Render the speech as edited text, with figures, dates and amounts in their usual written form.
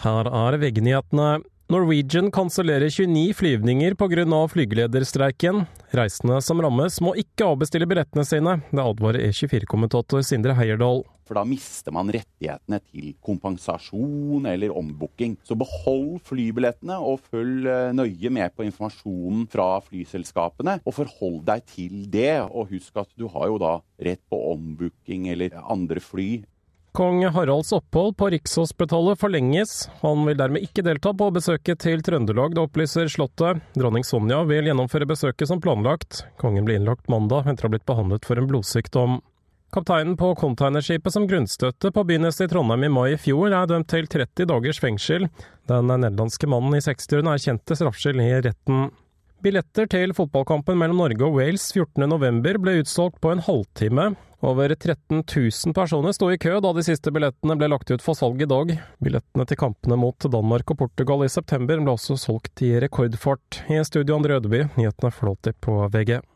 Her VG-nyhetene. Norwegian kansellerer 29 flyvninger på grunn av flygelederstreiken. Reisende som rammes må ikke avbestille billettene sine. Det advarer E24-kommentator Sindre Heierdal. For da mister man rettighetene til kompensasjon eller ombooking. Så behold flybillettene og følg nøye med på informasjonen fra flyselskapene. Og forhold deg til det, og husk at du har jo da rett på ombooking eller andre fly. Kong Haralds opphold på Rikshospitalet forlenges. Han vil dermed ikke delta på besøket til Trøndelag, det opplyser Slottet. Dronning Sonja vil gjennomføre besøket som planlagt. Kongen ble innlagt mandag etter å ha blitt behandlet for en blodsykdom. Kapteinen på containerskipet som grunnstøtte på begynnelsen i Trondheim i mai i fjor dømt til 30 dagers fengsel. Den nederlandske mannen i 60-årene kjente straffskyld i retten. Billetter til fotballkampen mellom Norge og Wales 14. november ble utsolgt på en halvtime. Over 13 000 personer sto i kø da de siste billettene ble lagt ut for salg i dag. Billettene til kampene mot Danmark og Portugal i september ble også solgt i rekordfart. I studio André Ødeby, nyhetene flåter på VG.